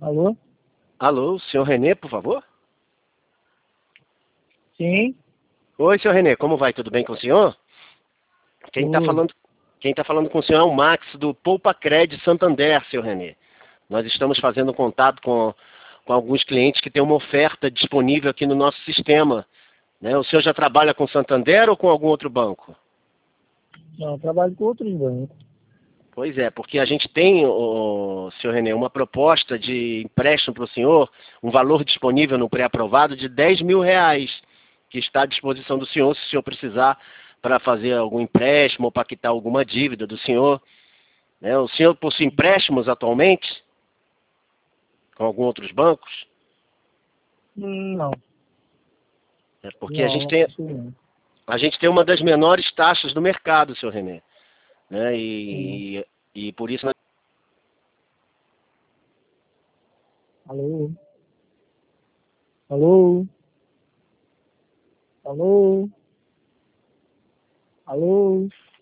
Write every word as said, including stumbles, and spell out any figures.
Alô? Alô, senhor Renê, por favor? Sim? Oi, senhor Renê, como vai? Tudo bem com o senhor? Quem está Tudo. falando, quem tá falando com o senhor é o Max, do Poupa Cred Santander, senhor Renê. Nós estamos fazendo contato com, com alguns clientes que têm uma oferta disponível aqui no nosso sistema. Né? O senhor já trabalha com Santander ou com algum outro banco? Não, eu trabalho com outros bancos. Pois é, porque a gente tem, o senhor Renê, uma proposta de empréstimo para o senhor, um valor disponível no pré-aprovado de dez mil reais, que está à disposição do senhor, se o senhor precisar para fazer algum empréstimo ou para quitar alguma dívida do senhor. Né? O senhor possui empréstimos atualmente com alguns outros bancos? Hum, Não, É porque a não, gente não tem, possui não. a gente tem uma das menores taxas do mercado, senhor Renê. Né? Sim. E, e por isso nós Alô? Alô? Alô? Alô?